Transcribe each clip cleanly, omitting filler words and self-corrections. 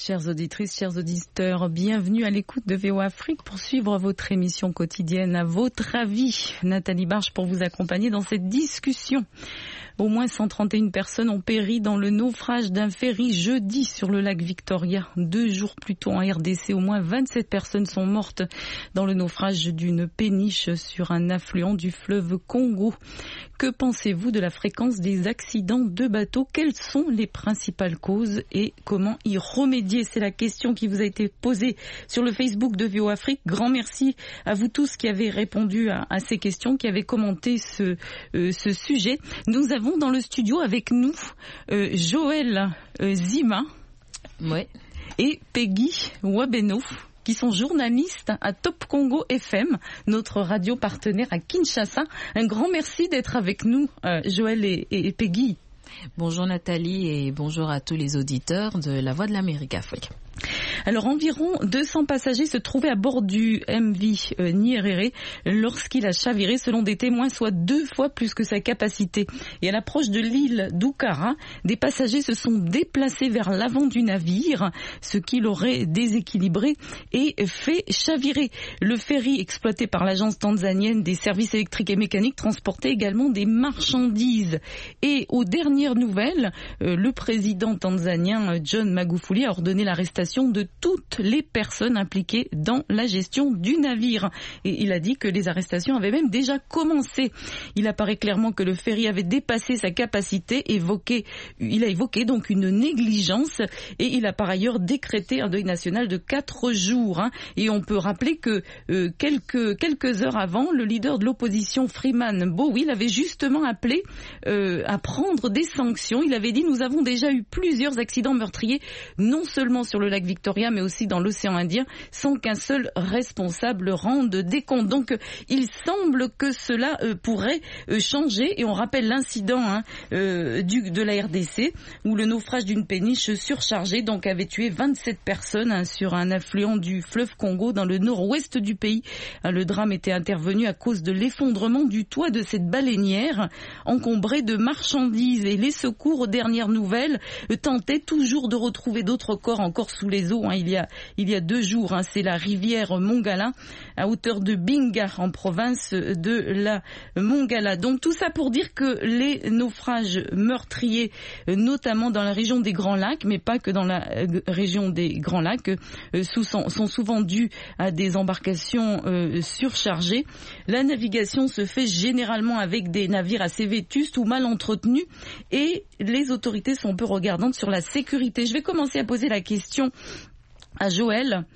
Chères auditrices, chers auditeurs, bienvenue à l'écoute de VOA Afrique pour suivre votre émission quotidienne à votre avis. Nathalie Barge pour vous accompagner dans cette discussion. Au moins 131 personnes ont péri dans le naufrage d'un ferry jeudi sur le lac Victoria. 2 jours plus tôt en RDC, au moins 27 personnes sont mortes dans le naufrage d'une péniche sur un affluent du fleuve Congo. Que pensez-vous de la fréquence des accidents de bateaux? Quelles sont les principales causes et comment y remédier? C'est la question qui vous a été posée sur le Facebook de VOA Afrique. Grand merci à vous tous qui avez répondu à ces questions, qui avez commenté ce sujet. Nous avons dans le studio avec nous Joël Zima et Peggy Wabeno, qui sont journalistes à Top Congo FM, notre radio partenaire à Kinshasa. Un grand merci d'être avec nous, Joël et Peggy. Bonjour Nathalie et bonjour à tous les auditeurs de La Voix de l'Amérique Afrique. Alors environ 200 passagers se trouvaient à bord du MV Nyerere lorsqu'il a chaviré selon des témoins, soit 2 fois plus que sa capacité. Et à l'approche de l'île d'Ukara, des passagers se sont déplacés vers l'avant du navire, ce qui l'aurait déséquilibré et fait chavirer. Le ferry exploité par l'agence tanzanienne des services électriques et mécaniques transportait également des marchandises. Et aux dernières nouvelles, le président tanzanien John Magufuli a ordonné l'arrestation de toutes les personnes impliquées dans la gestion du navire. Et il a dit que les arrestations avaient même déjà commencé. Il apparaît clairement que le ferry avait dépassé sa capacité. Il a évoqué donc une négligence et il a par ailleurs décrété un deuil national de 4 jours. Et on peut rappeler que quelques heures avant, le leader de l'opposition Freeman Mbowe avait justement appelé à prendre des sanctions. Il avait dit: nous avons déjà eu plusieurs accidents meurtriers, non seulement sur le lac Victoria, mais aussi dans l'océan Indien, sans qu'un seul responsable rende des comptes. Donc, il semble que cela pourrait changer. Et on rappelle l'incident de la RDC, où le naufrage d'une péniche surchargée donc avait tué 27 personnes sur un affluent du fleuve Congo, dans le nord-ouest du pays. Le drame était intervenu à cause de l'effondrement du toit de cette baleinière, encombrée de marchandises. Et les secours, aux dernières nouvelles, tentaient toujours de retrouver d'autres corps encore sous les eaux. Il y a 2 jours, c'est la rivière Mongala, à hauteur de Binga, en province de la Mongala. Donc tout ça pour dire que les naufrages meurtriers, notamment dans la région des Grands Lacs, mais pas que dans la région des Grands Lacs, sont souvent dus à des embarcations surchargées. La navigation se fait généralement avec des navires assez vétustes ou mal entretenus, et les autorités sont peu regardantes sur la sécurité. Je vais commencer à poser la question à Joël.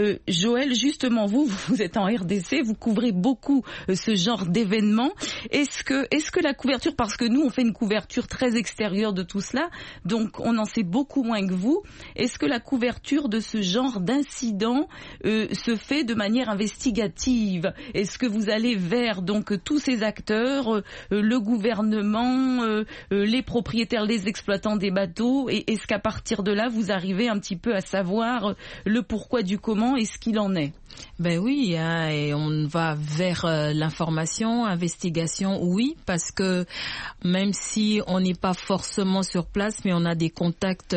Joël, justement, vous êtes en RDC, vous couvrez beaucoup ce genre d'événements. Est-ce que la couverture, parce que nous on fait une couverture très extérieure de tout cela, donc on en sait beaucoup moins que vous, est-ce que la couverture de ce genre d'incident se fait de manière investigative? Est-ce que vous allez vers donc tous ces acteurs, le gouvernement, les propriétaires, les exploitants des bateaux, et est-ce qu'à partir de là vous arrivez un petit peu à savoir le pourquoi du comment? Est-ce qu'il en est? Ben oui, et on va vers l'information, investigation, oui, parce que même si on n'est pas forcément sur place, mais on a des contacts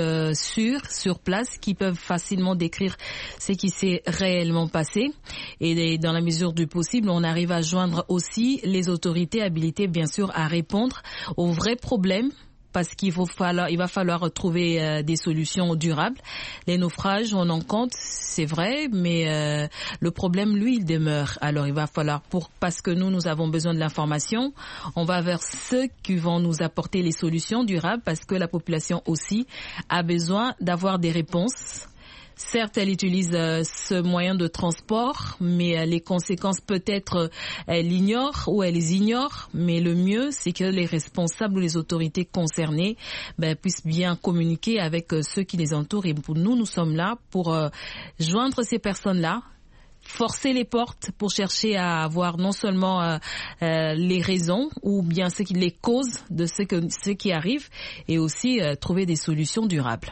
sur place qui peuvent facilement décrire ce qui s'est réellement passé. Et dans la mesure du possible, on arrive à joindre aussi les autorités habilitées, bien sûr, à répondre aux vrais problèmes, parce qu'il va falloir trouver des solutions durables. Les naufrages, on en compte, c'est vrai, mais le problème, lui, il demeure. Alors, il va falloir, parce que nous avons besoin de l'information, on va vers ceux qui vont nous apporter les solutions durables, parce que la population aussi a besoin d'avoir des réponses. Certes, elle utilise ce moyen de transport, mais les conséquences peut-être elle ignore ou elle les ignore. Mais le mieux, c'est que les responsables ou les autorités concernées puissent bien communiquer avec ceux qui les entourent. Et pour nous sommes là pour joindre ces personnes-là, forcer les portes pour chercher à avoir non seulement les raisons ou bien les causes de ce qui arrive, et aussi trouver des solutions durables.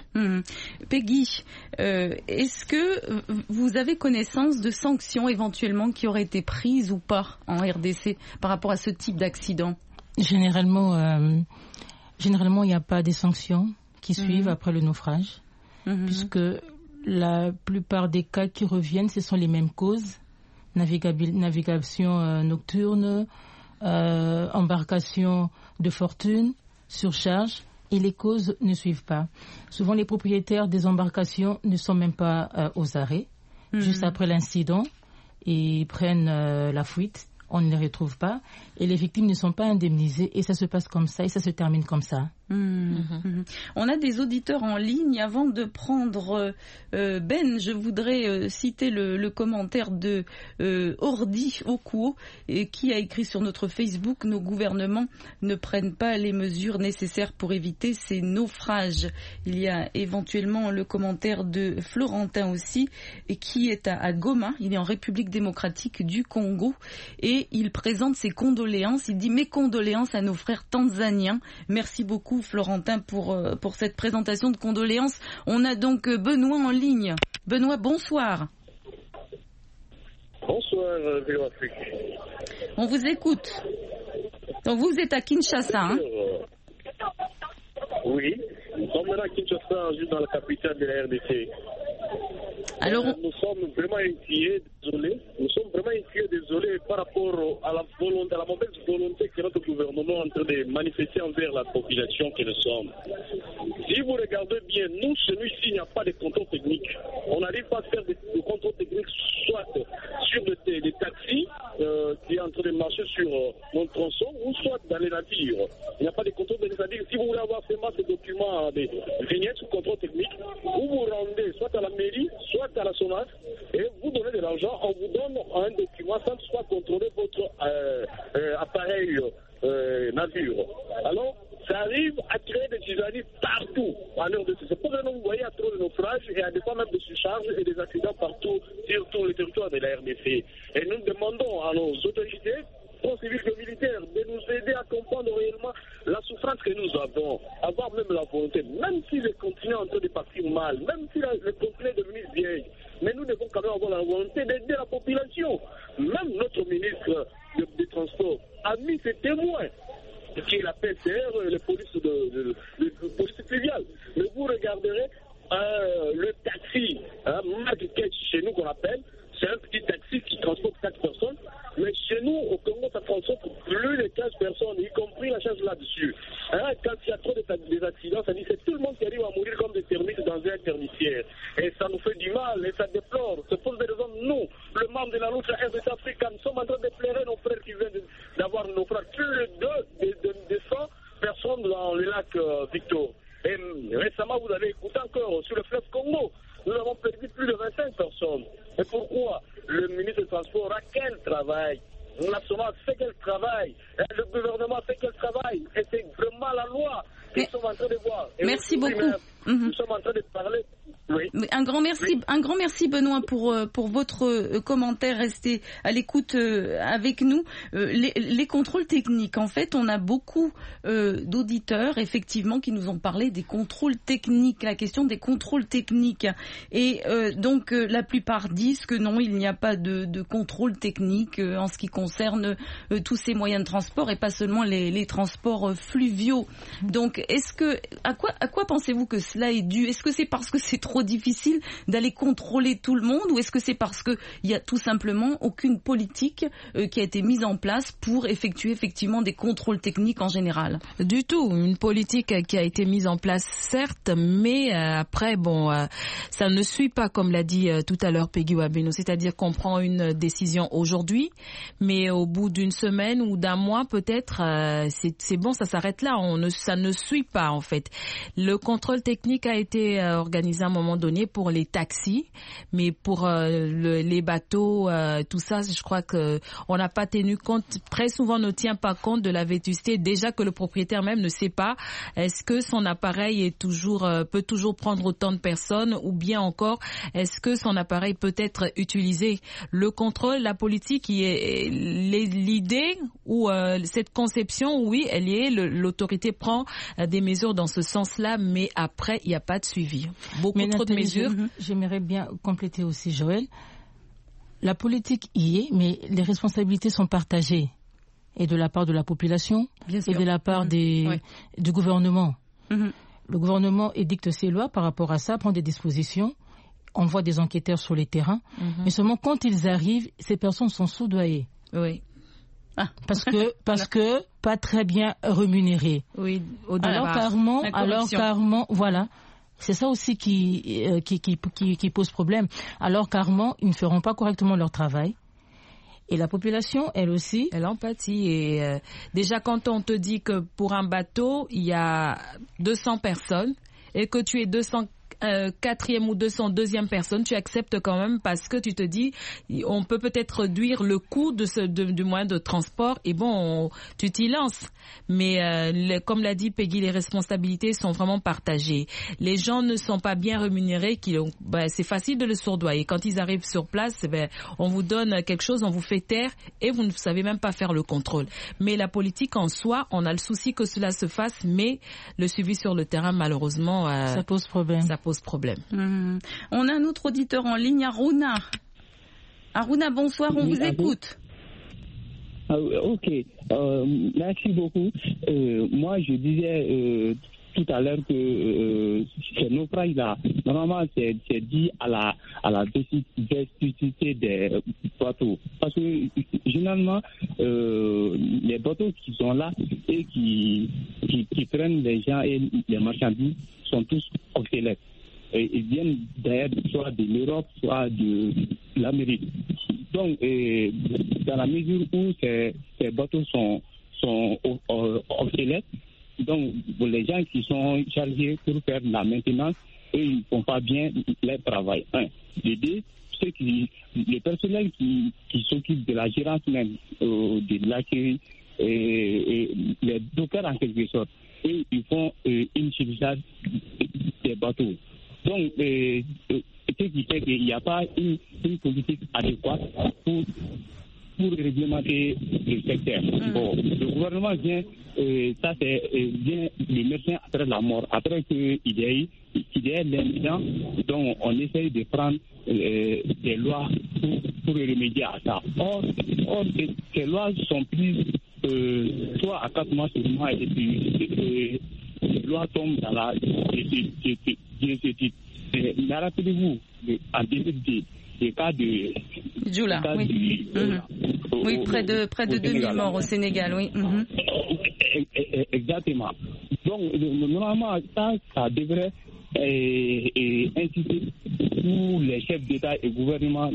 Peggy, est-ce que vous avez connaissance de sanctions éventuellement qui auraient été prises ou pas en RDC par rapport à ce type d'accident? Généralement, il n'y a pas de sanctions qui suivent après le naufrage, puisque La plupart des cas qui reviennent, ce sont les mêmes causes. Navigation nocturne, embarcation de fortune, surcharge, et les causes ne suivent pas. Souvent, les propriétaires des embarcations ne sont même pas aux arrêts. Juste après l'incident, ils prennent la fuite, on ne les retrouve pas, et les victimes ne sont pas indemnisées, et ça se passe comme ça, et ça se termine comme ça. On a des auditeurs en ligne. Avant de prendre Ben, je voudrais citer le commentaire de Ordi Okuo qui a écrit sur notre Facebook: nos gouvernements ne prennent pas les mesures nécessaires pour éviter ces naufrages. Il y a éventuellement le commentaire de Florentin aussi, et qui est à Goma, il est en République démocratique du Congo, et il présente ses condoléances. Il dit: mes condoléances à nos frères tanzaniens. Merci beaucoup Florentin pour cette présentation de condoléances. On a donc Benoît en ligne. Benoît, bonsoir. Bonsoir, Vélo Afrique. On vous écoute. Donc vous êtes à Kinshasa, hein? Oui, nous sommes maintenant à Kinshasa, juste dans la capitale de la RDC. Alors, nous sommes vraiment inquiets, désolés. Nous sommes vraiment inquiets, désolés par rapport à la volonté, à la mauvaise volonté que notre gouvernement est en train de manifester envers la population que nous sommes. Si vous regardez bien, nous, chez nous ici, il n'y a pas de contrôle technique. On n'arrive pas à faire de contrôle technique soit sur des taxis qui est en train de marcher sur notre tronçon, ou soit dans les navires. Il n'y a pas de contrôle des navires. Si vous voulez avoir seulement ces documents, des vignettes sous contrôle technique, vous vous rendez soit à la mairie, soit à la SONAS, et vous donnez de l'argent, on vous donne un document sans soit contrôler votre appareil navire. Alors, ça arrive à créer des tisanies partout à l'heure de c'est pour ça que vous voyez à trop de naufrages et à des fois même de surcharges et des accidents partout sur tout le territoire de la RDC. Et nous demandons à nos autorités, tant civiles que militaires, de nous aider à comprendre réellement la souffrance que nous avons, avoir même la volonté, même si le continent est en train de partir mal, même si le continent est devenu vieil, mais nous devons quand même avoir la volonté d'aider la population. Même notre ministre des Transports a mis ses témoins, qui est la PCR, les polices police fluviale. Mais vous regarderez le taxi, Magiketch chez nous qu'on appelle, c'est un petit taxi qui transporte 4 personnes, mais chez nous, au Congo, ça transporte plus de 15 personnes, y compris la charge là-dessus. Quand il y a trop d'accidents, ça dit c'est tout le monde qui arrive à mourir comme des termites dans un termitière. Et ça nous fait du mal, et ça déplore. C'est pour des raisons, nous, le membre de la lutte RDC Afrique, nous sommes en train de pleurer nos frères qui viennent d'avoir nos frères. Plus de 100 personnes dans le lac Victor. Et récemment, vous avez écouté encore sur le fleuve Congo, nous avons perdu plus de 25 personnes. Et pourquoi? Le ministre des Transports a quel travail? National fait quel travail? Et le gouvernement fait quel travail? Et c'est vraiment la loi que nous sommes en train de voir. Et merci beaucoup. Nous sommes en train de parler. Oui. Un grand merci Benoît pour votre commentaire. Restez à l'écoute avec nous. Les contrôles techniques, en fait, on a beaucoup d'auditeurs effectivement qui nous ont parlé des contrôles techniques, la question des contrôles techniques. Et donc la plupart disent que non, il n'y a pas de contrôle technique en ce qui concerne tous ces moyens de transport et pas seulement les transports fluviaux. Donc à quoi pensez-vous que cela est dû? Est-ce que c'est parce que c'est trop difficile d'aller contrôler tout le monde, ou est-ce que c'est parce qu'il y a tout simplement aucune politique qui a été mise en place pour effectuer effectivement des contrôles techniques en général? Du tout, une politique qui a été mise en place certes, mais après ça ne suit pas comme l'a dit tout à l'heure Peggy Wabeno, c'est-à-dire qu'on prend une décision aujourd'hui, mais au bout d'une semaine ou d'un mois peut-être, c'est bon, ça s'arrête là, ça ne suit pas en fait. Le contrôle technique a été organisé à un moment donné pour les taxis, mais pour les bateaux, tout ça, je crois que on n'a pas tenu compte. Très souvent, on ne tient pas compte de la vétusté. Déjà que le propriétaire même ne sait pas est-ce que son appareil peut toujours prendre autant de personnes, ou bien encore est-ce que son appareil peut être utilisé. Le contrôle, la politique, l'idée ou cette conception, oui, elle y est. L'autorité prend des mesures dans ce sens-là, mais après, il n'y a pas de suivi. Beaucoup trop de mesures. J'aimerais bien compléter aussi, Joël. La politique y est, mais les responsabilités sont partagées. Et de la part de la population, et de la part du gouvernement. Le gouvernement édicte ses lois par rapport à ça, prend des dispositions. envoie des enquêteurs sur les terrains, mais seulement quand ils arrivent, ces personnes sont soudoyées. Oui. Parce que pas très bien rémunérées. Oui, alors carrément, voilà. C'est ça aussi qui pose problème. Alors carrément, ils ne feront pas correctement leur travail. Et la population, elle aussi, elle empathie. Et déjà, quand on te dit que pour un bateau, il y a 200 personnes et que tu es 204e ou 202e personne, tu acceptes quand même parce que tu te dis on peut peut-être réduire le coût du moyen de transport et bon, tu t'y lances. Mais comme l'a dit Peggy, les responsabilités sont vraiment partagées. Les gens ne sont pas bien rémunérés, c'est facile de le sourdoyer. Quand ils arrivent sur place, on vous donne quelque chose, on vous fait taire et vous ne savez même pas faire le contrôle. Mais la politique en soi, on a le souci que cela se fasse, mais le suivi sur le terrain, malheureusement, ça pose problème. Problème. On a un autre auditeur en ligne, Aruna. Aruna, bonsoir, on vous écoute. Ok, merci beaucoup. Moi, je disais tout à l'heure que ces naufrages-là, normalement, c'est dit à la spécificité des bateaux. Parce que généralement, les bateaux qui sont là et qui prennent les gens et les marchandises sont tous obsolètes. Ils viennent d'ailleurs soit de l'Europe, soit de l'Amérique. Donc, dans la mesure où ces bateaux sont obsolètes, donc les gens qui sont chargés pour faire la maintenance, eux, ils ne font pas bien leur travail. Les deux, c'est que les personnels qui s'occupent de la gérance même, de l'accueil, les dockers en quelque sorte, eux, ils font une surcharge des bateaux. Donc, ce qui fait qu'il n'y a pas une politique adéquate pour réglementer le secteur. Bon, le gouvernement vient, ça c'est bien le médecin après la mort, après qu'il y ait l'incident, donc on essaye de prendre des lois pour remédier à ça. Or ces lois sont prises 3 à 4 mois seulement et puis les lois tombent dans la mais rappelez-vous, en 2010, le cas de Djoula, oui, près de 2000 morts au Sénégal, oui. Exactement. Donc, normalement, ça devrait inciter tous les chefs d'État et gouvernement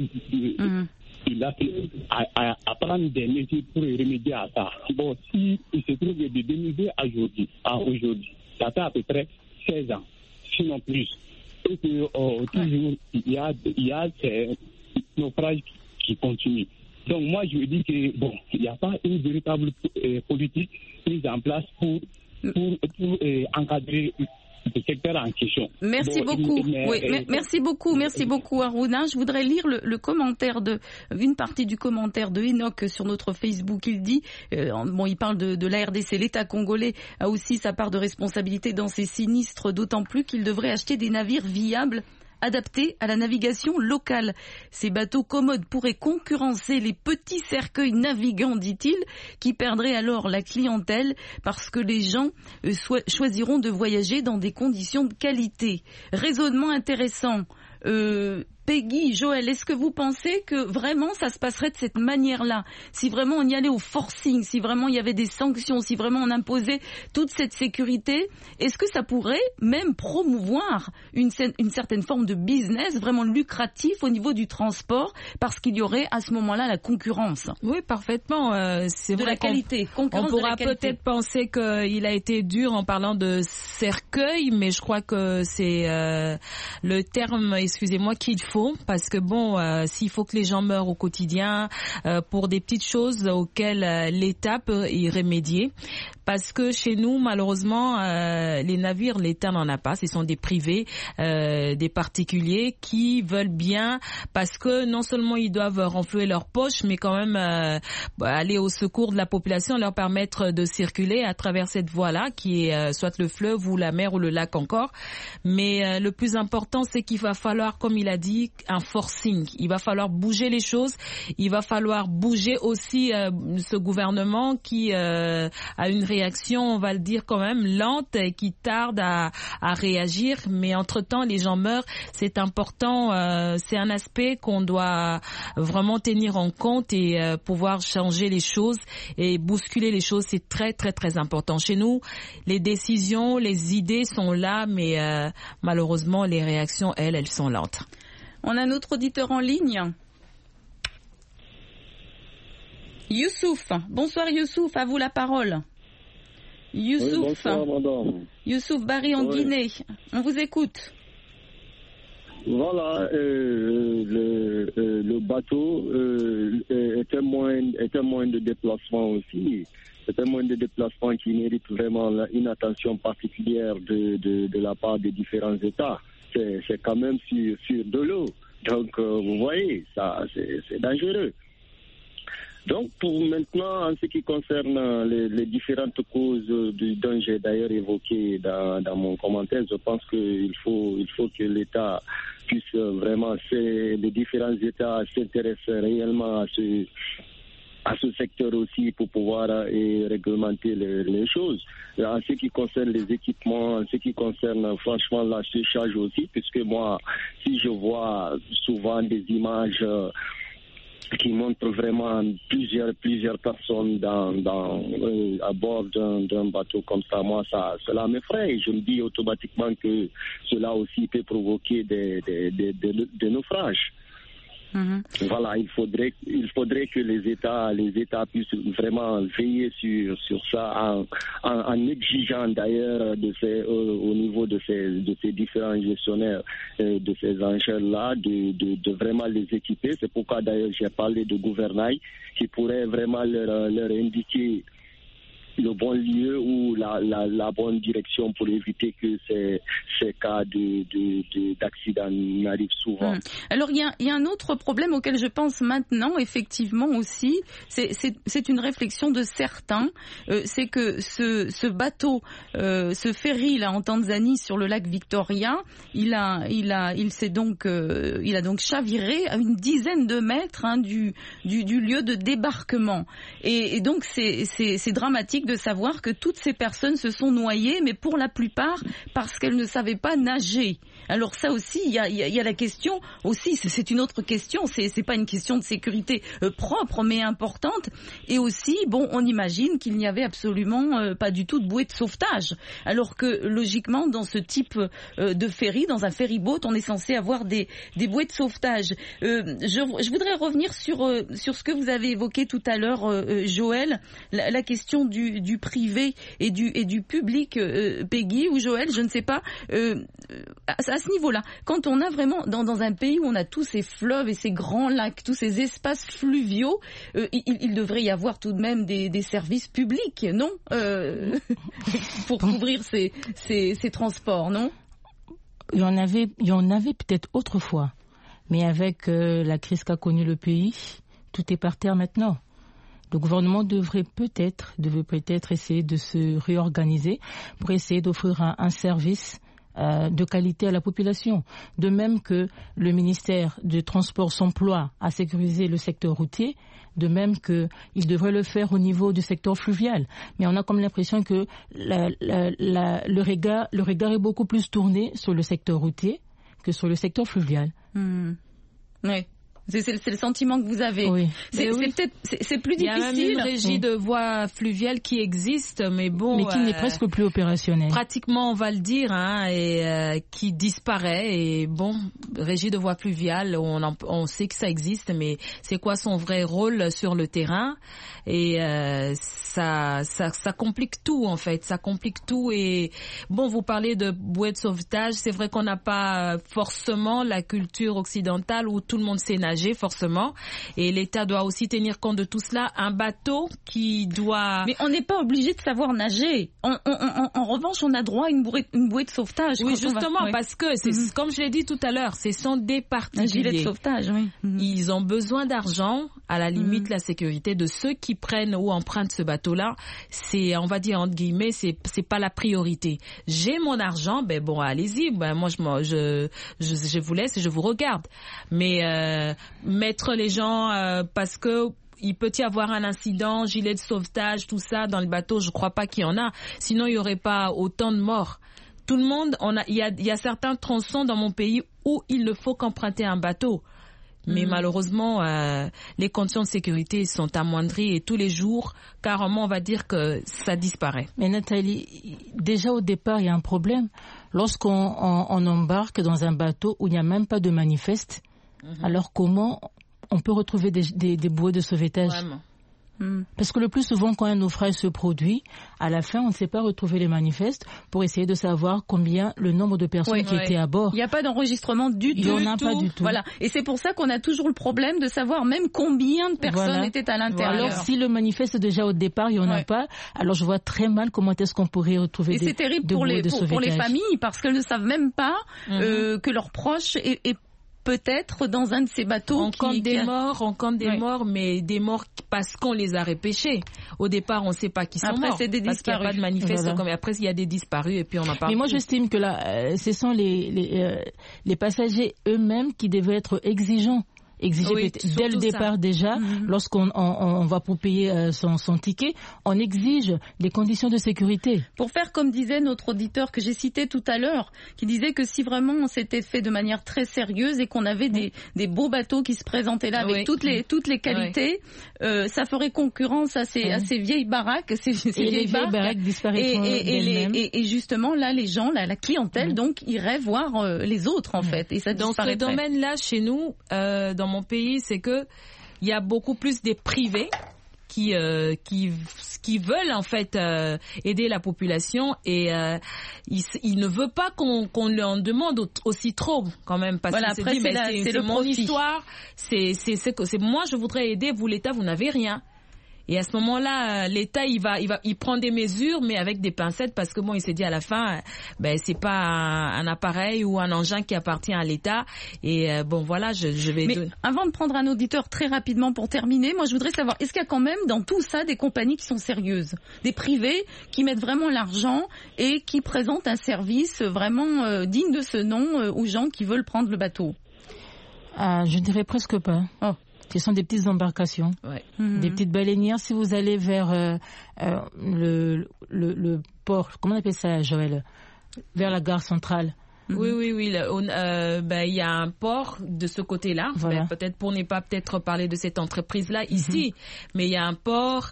à prendre des mesures pour remédier à ça. Bon, si il se trouve de 2002 à aujourd'hui, ça fait à peu près 16 ans, sinon plus. Et que toujours, il y a ces naufrages qui continuent. Donc moi, je dis que bon, il n'y a pas une véritable politique mise en place pour encadrer le secteur en question. Merci beaucoup. Merci beaucoup Aruna. Je voudrais lire le commentaire une partie du commentaire de Enoch sur notre Facebook. Il dit, il parle de la RDC. L'État congolais a aussi sa part de responsabilité dans ces sinistres, d'autant plus qu'il devrait acheter des navires viables adaptés à la navigation locale. Ces bateaux commodes pourraient concurrencer les petits cercueils navigants, dit-il, qui perdraient alors la clientèle parce que les gens choisiront de voyager dans des conditions de qualité. Raisonnement intéressant. Peggy, Joël, est-ce que vous pensez que vraiment ça se passerait de cette manière-là? Si vraiment on y allait au forcing, si vraiment il y avait des sanctions, si vraiment on imposait toute cette sécurité, est-ce que ça pourrait même promouvoir une certaine forme de business vraiment lucratif au niveau du transport parce qu'il y aurait à ce moment-là la concurrence? Oui, parfaitement. C'est de vrai la qualité. On pourra peut-être penser qu'il a été dur en parlant de cercueil, mais je crois que c'est le terme, excusez-moi, qu'il faut. Parce que s'il faut que les gens meurent au quotidien pour des petites choses auxquelles l'État peut y remédier. Parce que chez nous, malheureusement, les navires, l'État n'en a pas. Ce sont des privés, des particuliers qui veulent bien, parce que non seulement ils doivent renflouer leurs poches, mais quand même aller au secours de la population, leur permettre de circuler à travers cette voie-là, qui est soit le fleuve ou la mer ou le lac encore. Mais le plus important, c'est qu'il va falloir falloir, comme il a dit, un forcing. Il va falloir bouger les choses. Il va falloir bouger aussi ce gouvernement qui a une réaction, on va le dire quand même, lente et qui tarde à réagir. Mais entre-temps, les gens meurent. C'est important. C'est un aspect qu'on doit vraiment tenir en compte et pouvoir changer les choses et bousculer les choses. C'est très, très, très important. Chez nous, les décisions, les idées sont là, mais malheureusement, les réactions, elles sont lentes. On a notre auditeur en ligne. Youssouf. Bonsoir Youssouf, à vous la parole. Youssouf. Oui, bonsoir, madame. Youssouf Bari en Guinée. On vous écoute. Voilà, le bateau est un moyen de déplacement aussi. C'est un moyen de déplacement qui mérite vraiment une attention particulière de la part des différents États. C'est quand même sur de l'eau. Donc, vous voyez, ça, c'est dangereux. Donc, pour maintenant, en ce qui concerne les différentes causes dont j'ai d'ailleurs évoqué dans mon commentaire, je pense qu'il faut que l'État puisse vraiment, les différents États s'intéressent réellement à ce secteur aussi pour pouvoir réglementer les choses. En ce qui concerne les équipements, en ce qui concerne franchement la surcharge aussi, puisque moi, si je vois souvent des images qui montrent vraiment plusieurs personnes à bord d'un bateau comme ça, moi, cela m'effraie. Et je me dis automatiquement que cela aussi peut provoquer des naufrages. Mm-hmm. Voilà, il faudrait que les États puissent vraiment veiller sur ça en exigeant d'ailleurs au niveau de ces différents gestionnaires de ces engins-là de vraiment les équiper. C'est pourquoi d'ailleurs j'ai parlé de gouvernail qui pourrait vraiment leur indiquer le bon lieu ou la bonne direction pour éviter que ces cas d'accident n'arrivent souvent. Alors il y a un autre problème auquel je pense maintenant, effectivement aussi, c'est une réflexion de certains, c'est que ce bateau, ce ferry là en Tanzanie sur le lac Victoria, il a donc chaviré à une dizaine de mètres du lieu de débarquement. Et donc c'est dramatique de savoir que toutes ces personnes se sont noyées, mais pour la plupart parce qu'elles ne savaient pas nager. Alors ça aussi, il y a la question aussi, c'est une autre question, c'est pas une question de sécurité propre mais importante. Et aussi, bon, on imagine qu'il n'y avait absolument pas du tout de bouée de sauvetage. Alors que logiquement, dans ce type de ferry, dans un ferryboat, on est censé avoir des bouées de sauvetage. Je voudrais revenir sur ce que vous avez évoqué tout à l'heure, Joël, la question du privé et du public, Peggy ou Joël, je ne sais pas. À ce niveau-là, quand on a vraiment dans un pays où on a tous ces fleuves et ces grands lacs, tous ces espaces fluviaux, il devrait y avoir tout de même des services publics, non, pour couvrir ces transports, non? Il y en avait peut-être autrefois, mais avec la crise qu'a connue le pays, tout est par terre maintenant. Le gouvernement devrait peut-être essayer de se réorganiser pour essayer d'offrir un service de qualité à la population. De même que le ministère du Transport s'emploie à sécuriser le secteur routier, de même qu'il devrait le faire au niveau du secteur fluvial. Mais on a comme l'impression que le regard est beaucoup plus tourné sur le secteur routier que sur le secteur fluvial. Oui. C'est le sentiment que vous avez. Oui. C'est plus difficile. Il y a même une régie de voies fluviales qui existe, mais bon. Mais qui n'est presque plus opérationnelle. Pratiquement, on va le dire, et qui disparaît. Et bon, régie de voies fluviales, on sait que ça existe, mais c'est quoi son vrai rôle sur le terrain? Et ça complique tout en fait. Ça complique tout. Et bon, vous parlez de bouée de sauvetage. C'est vrai qu'on n'a pas forcément la culture occidentale où tout le monde sait nager. Forcément, et l'État doit aussi tenir compte de tout cela. Un bateau qui doit... Mais on n'est pas obligé de savoir nager. En revanche, on a droit à une bouée de sauvetage. Oui, justement, parce que, comme je l'ai dit tout à l'heure, ce sont des particuliers. Un gilet de sauvetage, oui. Ils ont besoin d'argent. À la limite, la sécurité de ceux qui prennent ou empruntent ce bateau-là, c'est, on va dire entre guillemets, c'est pas la priorité. J'ai mon argent, ben bon, allez-y. Ben moi, je vous laisse et je vous regarde. Mais mettre les gens parce que il peut y avoir un incident, gilet de sauvetage, tout ça dans le bateau, je crois pas qu'il y en a. Sinon, il y aurait pas autant de morts. Tout le monde, il y a certains tronçons dans mon pays où il ne faut qu'emprunter un bateau. Mais malheureusement, les conditions de sécurité sont amoindries et tous les jours, carrément, on va dire que ça disparaît. Mais Nathalie, déjà au départ, il y a un problème. Lorsqu'on embarque dans un bateau où il n'y a même pas de manifeste, alors comment on peut retrouver des bouées de sauvetage? Vraiment. Parce que le plus souvent, quand un naufrage se produit, à la fin, on ne sait pas retrouver les manifestes pour essayer de savoir le nombre de personnes qui étaient à bord. Il n'y a pas d'enregistrement du tout. Il n'y en a pas du tout. Voilà. Et c'est pour ça qu'on a toujours le problème de savoir même combien de personnes étaient à l'intérieur. Alors, si le manifeste déjà au départ, il n'y en a pas, alors je vois très mal comment est-ce qu'on pourrait retrouver des bouées de sauvetage. Et c'est terrible pour les familles parce qu'elles ne savent même pas que leurs proches est peut-être dans un de ces bateaux. On compte des morts, mais des morts parce qu'on les a repêchés. Au départ, on ne sait pas qui sont morts. Après, c'est des disparus. Parce qu'il n'y a pas de manifeste. Après, il y a des disparus et puis on en parle. Mais moi, j'estime que là, ce sont les passagers eux-mêmes qui devaient être exigeants. Dès le départ déjà, lorsqu'on va pour payer son ticket, on exige des conditions de sécurité. Pour faire comme disait notre auditeur que j'ai cité tout à l'heure, qui disait que si vraiment on s'était fait de manière très sérieuse et qu'on avait des beaux bateaux qui se présentaient là avec toutes les qualités, ça ferait concurrence à ces vieilles baraques, ces vieilles baraques disparaîtront d'elles-mêmes. Et justement là, les gens, la clientèle, donc irait voir les autres en fait, et ça disparaîtrait. Dans ce domaine-là, chez nous, dans mon pays, c'est que il y a beaucoup plus des privés qui veulent en fait aider la population et il ne veut pas qu'on leur demande aussi trop quand même parce que c'est mon histoire, c'est moi je voudrais aider, vous l'État vous n'avez rien. Et à ce moment-là, l'État, il prend des mesures, mais avec des pincettes, parce que bon, il s'est dit à la fin, c'est pas un appareil ou un engin qui appartient à l'État. Et bon, voilà, je vais. Mais avant de prendre un auditeur très rapidement pour terminer, moi, je voudrais savoir, est-ce qu'il y a quand même dans tout ça des compagnies qui sont sérieuses, des privés qui mettent vraiment l'argent et qui présentent un service vraiment digne de ce nom aux gens qui veulent prendre le bateau? Je dirais presque pas. Oh. Ce sont des petites embarcations, des petites baleinières. Si vous allez vers le port, comment on appelle ça, Joël, vers la gare centrale. Oui. Il y a un port de ce côté-là. Voilà. Peut-être pour ne pas parler de cette entreprise-là ici, mais il y a un port.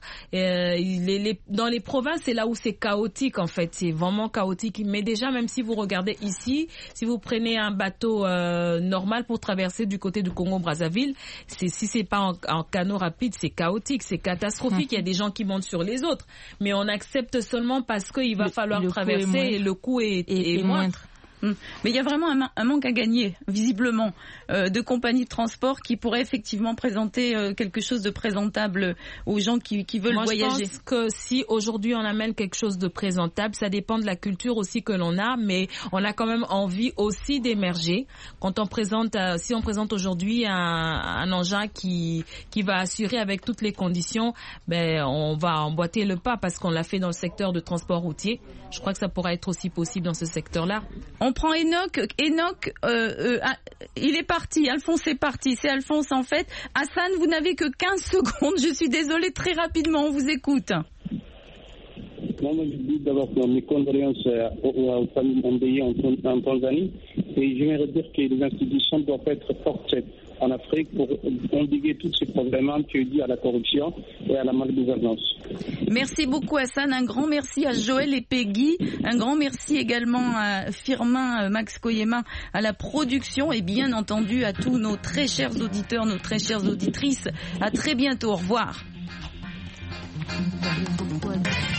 Dans les provinces, c'est là où c'est chaotique en fait. C'est vraiment chaotique. Mais déjà, même si vous regardez ici, si vous prenez un bateau normal pour traverser du côté du Congo-Brazzaville, si c'est pas en canot rapide, c'est chaotique, c'est catastrophique. Il y a des gens qui montent sur les autres, mais on accepte seulement parce qu'il va falloir traverser et le coût est moindre. Mais il y a vraiment un manque à gagner, visiblement, de compagnies de transport qui pourraient effectivement présenter quelque chose de présentable aux gens qui veulent voyager. Je pense que si aujourd'hui on amène quelque chose de présentable, ça dépend de la culture aussi que l'on a, mais on a quand même envie aussi d'émerger. Quand on présente, si on présente aujourd'hui un engin qui va assurer avec toutes les conditions, on va emboîter le pas parce qu'on l'a fait dans le secteur de transport routier. Je crois que ça pourra être aussi possible dans ce secteur-là. On prend Enoch, il est parti, Alphonse est parti, c'est Alphonse en fait. Hassan, vous n'avez que 15 secondes, je suis désolée, très rapidement, on vous écoute. Moi, je dis d'abord mes condoléances aux familles endeuillées en Tanzanie et j'aimerais dire que les institutions doivent être fortes en Afrique pour endiguer tous ces problèmes qui sont dus à la corruption et à la malgouvernance. Merci beaucoup Hassan, un grand merci à Joël et Peggy, un grand merci également à Firmin Max Koyema à la production et bien entendu à tous nos très chers auditeurs, nos très chères auditrices. À très bientôt, au revoir.